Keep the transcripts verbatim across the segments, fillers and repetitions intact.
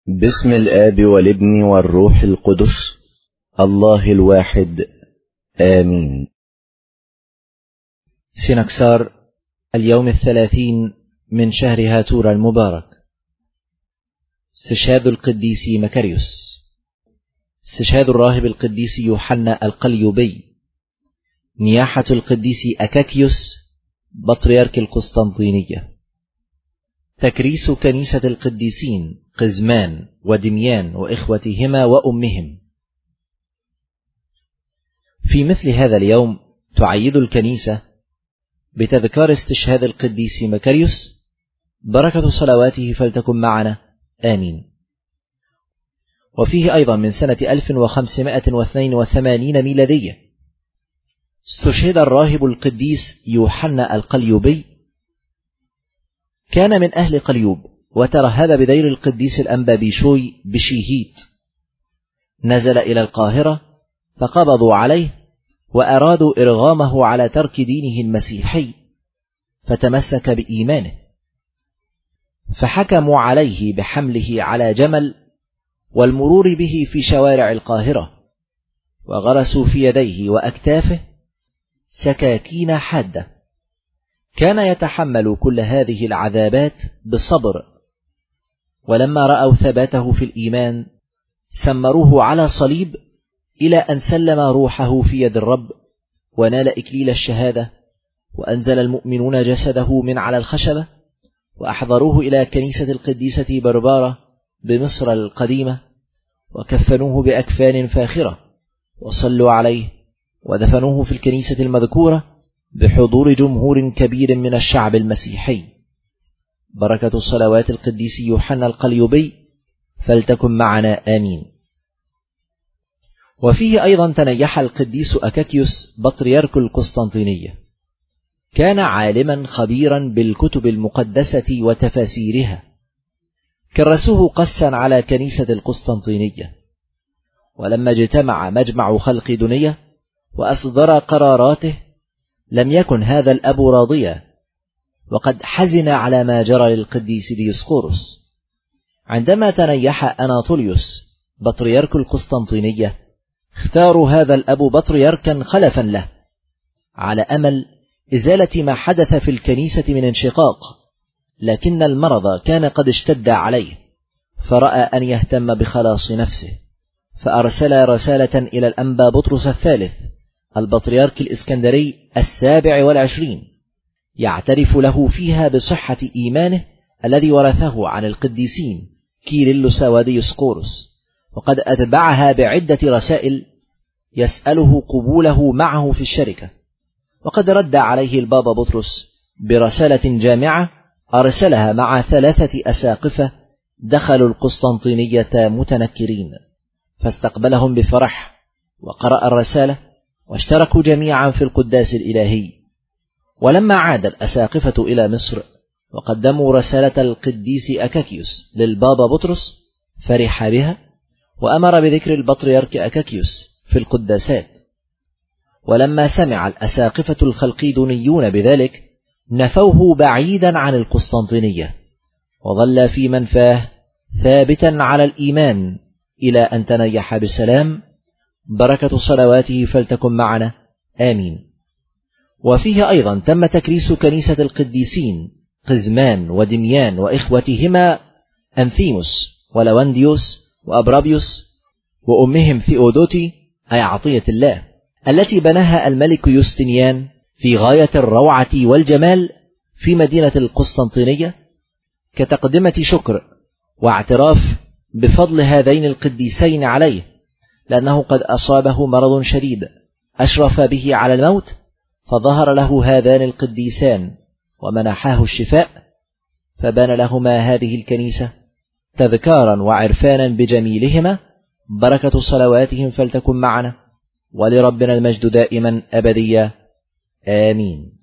باسم الآب والابن والروح القدس الله الواحد آمين. سنكسار اليوم الثلاثين من شهر هاتور المبارك. استشهاد القديس مكاريوس. استشهاد الراهب القديس يوحنا القليوبي. نياحة القديس أكاكيوس بطريرك القسطنطينية. تكريس كنيسة القديسين قزمان ودميان وإخوتهما وأمهم. في مثل هذا اليوم تعيد الكنيسة بتذكار استشهاد القديس مكاريوس، بركة صلواته فلتكن معنا آمين. وفيه أيضا من سنة ألف وخمسمائة واثنين وثمانين ميلادية استشهد الراهب القديس يوحنا القليوبي. كان من أهل قليوب وترهب بدير القديس الأنبابيشوي بشيهيت. نزل إلى القاهرة فقبضوا عليه وأرادوا إرغامه على ترك دينه المسيحي، فتمسك بإيمانه، فحكموا عليه بحمله على جمل والمرور به في شوارع القاهرة، وغرسوا في يديه وأكتافه سكاكين حادة. كان يتحمل كل هذه العذابات بصبر، ولما رأوا ثباته في الإيمان سمروه على صليب إلى أن سلم روحه في يد الرب ونال إكليل الشهادة، وأنزل المؤمنون جسده من على الخشبة وأحضروه إلى كنيسة القديسة بربارة بمصر القديمة، وكفنوه بأكفان فاخرة وصلوا عليه ودفنوه في الكنيسة المذكورة بحضور جمهور كبير من الشعب المسيحي. بركة صلوات القديس يوحنا القليوبي فلتكن معنا آمين. وفيه أيضا تنيح القديس أكاكيوس بطريرك القسطنطينية. كان عالما خبيرا بالكتب المقدسة وتفاسيرها، كرسوه قسا على كنيسة القسطنطينية. ولما اجتمع مجمع خلق دنيا وأصدر قراراته لم يكن هذا الأب راضيا، وقد حزن على ما جرى للقديس ديوسقورس. عندما تنيح أناطوليوس بطريرك القسطنطينية اختاروا هذا الأب بطريركا خلفا له، على أمل إزالة ما حدث في الكنيسة من انشقاق، لكن المرض كان قد اشتد عليه، فرأى أن يهتم بخلاص نفسه، فأرسل رسالة إلى الأنبا بطرس الثالث البطريرك الإسكندري السابع والعشرين يعترف له فيها بصحة إيمانه الذي ورثه عن القديسين كيرلس وديوسقورس، وقد أتبعها بعدة رسائل يسأله قبوله معه في الشركة. وقد رد عليه البابا بطرس برسالة جامعة أرسلها مع ثلاثة أساقفة دخلوا القسطنطينية متنكرين، فاستقبلهم بفرح وقرأ الرسالة واشتركوا جميعا في القداس الإلهي. ولما عاد الأساقفة إلى مصر وقدموا رسالة القديس أكاكيوس للبابا بطرس فرح بها، وأمر بذكر البطريرك أكاكيوس في القداسات. ولما سمع الأساقفة الخلقيدونيون بذلك نفوه بعيدا عن القسطنطينية، وظل في منفاه ثابتا على الإيمان إلى أن تنيح بسلام. بركة صلواته فلتكن معنا آمين. وفيه أيضا تم تكريس كنيسة القديسين قزمان ودميان وإخوتهما أنثيموس ولونديوس وأبرابيوس وأمهم ثيودوتي أي عطية الله، التي بناها الملك يوستنيان في غاية الروعة والجمال في مدينة القسطنطينية، كتقدمة شكر واعتراف بفضل هذين القديسين عليه، لأنه قد أصابه مرض شديد أشرف به على الموت، فظهر له هذان القديسان ومنحاه الشفاء، فبان لهما هذه الكنيسة تذكارا وعرفانا بجميلهما. بركة صلواتهم فلتكن معنا، ولربنا المجد دائما أبديا آمين.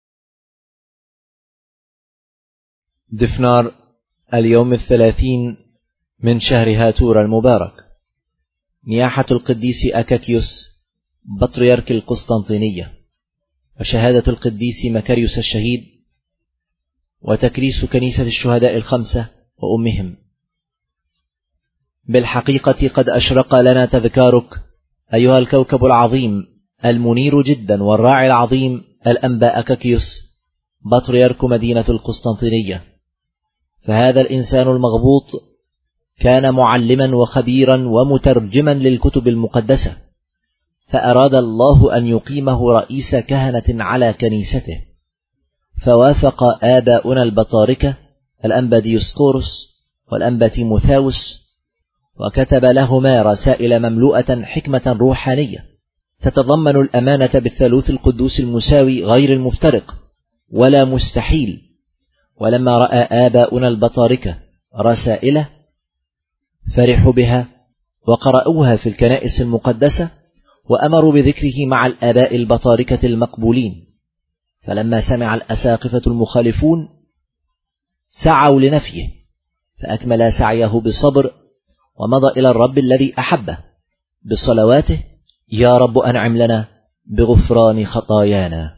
دفنار اليوم الثلاثين من شهر هاتور المبارك. نياحة القديس أكاكيوس بطريرك القسطنطينية، وشهادة القديس مكاريوس الشهيد، وتكريس كنيسة الشهداء الخمسة وأمهم. بالحقيقة قد أشرق لنا تذكارك أيها الكوكب العظيم المنير جدا والراعي العظيم الأنبا أكاكيوس بطريرك مدينة القسطنطينية. فهذا الإنسان المغبوط كان معلما وخبيرا ومترجما للكتب المقدسة، فأراد الله أن يقيمه رئيس كهنة على كنيسته، فوافق آباؤنا البطاركة الأنبا ديوسقورس والأنبا تيموثاوس، وكتب لهما رسائل مملوءة حكمة روحانية تتضمن الأمانة بالثالوث القدوس المساوي غير المفترق ولا مستحيل. ولما رأى آباؤنا البطاركة رسائله فرحوا بها وقرأوها في الكنائس المقدسة، وأمروا بذكره مع الآباء البطاركة المقبولين. فلما سمع الأساقفة المخالفون سعوا لنفيه، فأكمل سعيه بصبر ومضى إلى الرب الذي أحبه بصلواته: يا رب أنعم لنا بغفران خطايانا.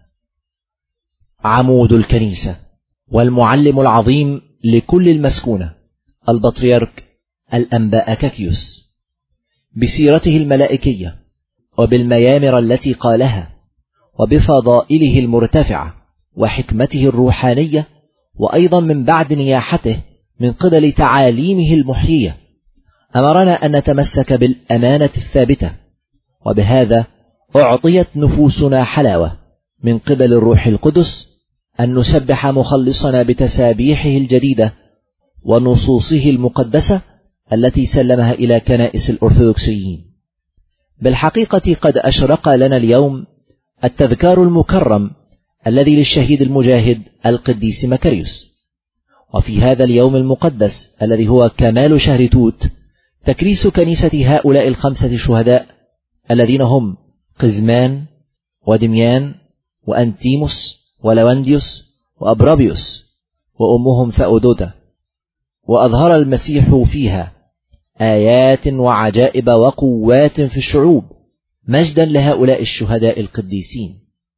عمود الكنيسة والمعلم العظيم لكل المسكونة البطريرك الأنبا أكاكيوس، بسيرته الملائكية وبالميامر التي قالها وبفضائله المرتفعة وحكمته الروحانية، وأيضا من بعد نياحته من قبل تعاليمه المحيية، أمرنا أن نتمسك بالأمانة الثابتة، وبهذا أعطيت نفوسنا حلاوة من قبل الروح القدس أن نسبح مخلصنا بتسابيحه الجديدة ونصوصه المقدسة التي سلمها إلى كنائس الأرثوذكسيين. بالحقيقة قد أشرق لنا اليوم التذكار المكرم الذي للشهيد المجاهد القديس مكاريوس. وفي هذا اليوم المقدس الذي هو كمال شهر توت تكريس كنيسة هؤلاء الخمسة شهداء الذين هم قزمان ودميان وأنتيموس ولونديوس وأبرابيوس وأمهم ثأودوتا، وأظهر المسيح فيها آيات وعجائب وقوات في الشعوب مجدا لهؤلاء الشهداء القديسين.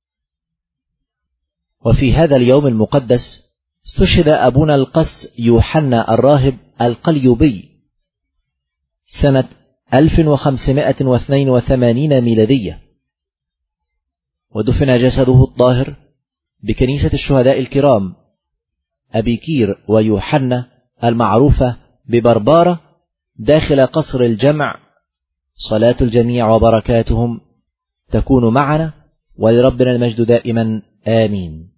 وفي هذا اليوم المقدس استشهد أبونا القس يوحنا الراهب القليوبي سنة ألف وخمسمائة واثنين وثمانين ميلادية، ودفن جسده الطاهر بكنيسة الشهداء الكرام أبي كير ويوحنا المعروفة ببربارة داخل قصر الجمع. صلاة الجميع وبركاتهم تكون معنا، ولربنا المجد دائما آمين.